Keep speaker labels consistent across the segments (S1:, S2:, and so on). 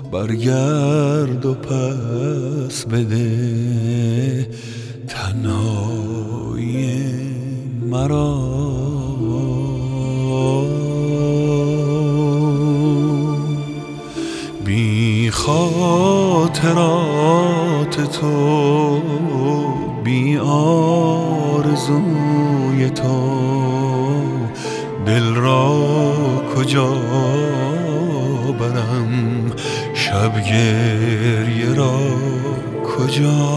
S1: برگرد و پس بده تنهایی مرا. بی خاطرات تو، بی آرزوی تو، دل را کجا برم، شب گریه را کجا.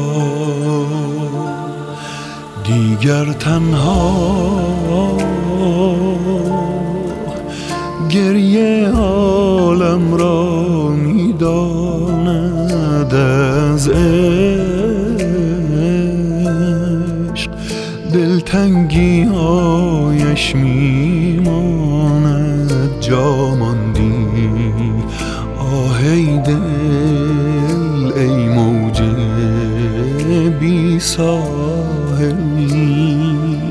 S1: دیگر تنها گریه عالم را می‌داند، از عشق دلتنگی هایش میماند. جا ماندی آه ای دل، ای موج بی ساحلی.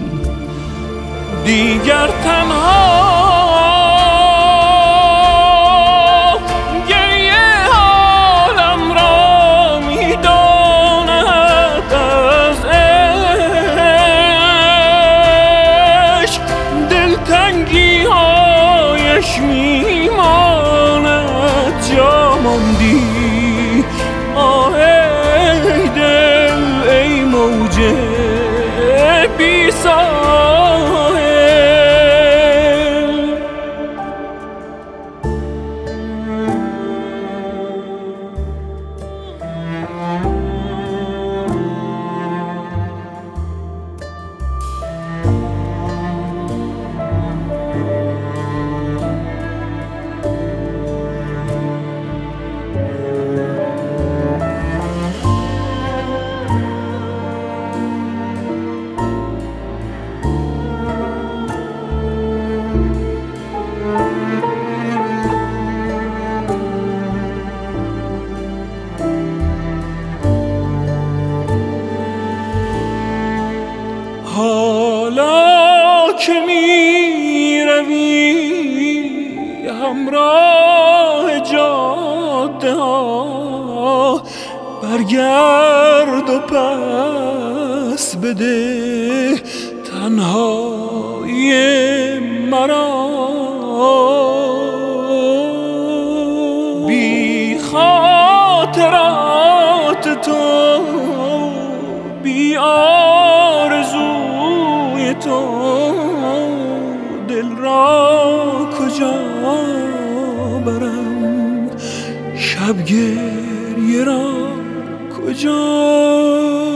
S1: دیگر تنها میماند. جا ماندی آه ای دل، ای موج بی ساحل. حالا که می روی همراه جاده ها، برگرد و پس بده تنهایی مرا. بی خاطرات تو، بی آرزوی تو، دل را کجا برم، شب گریه را کجا.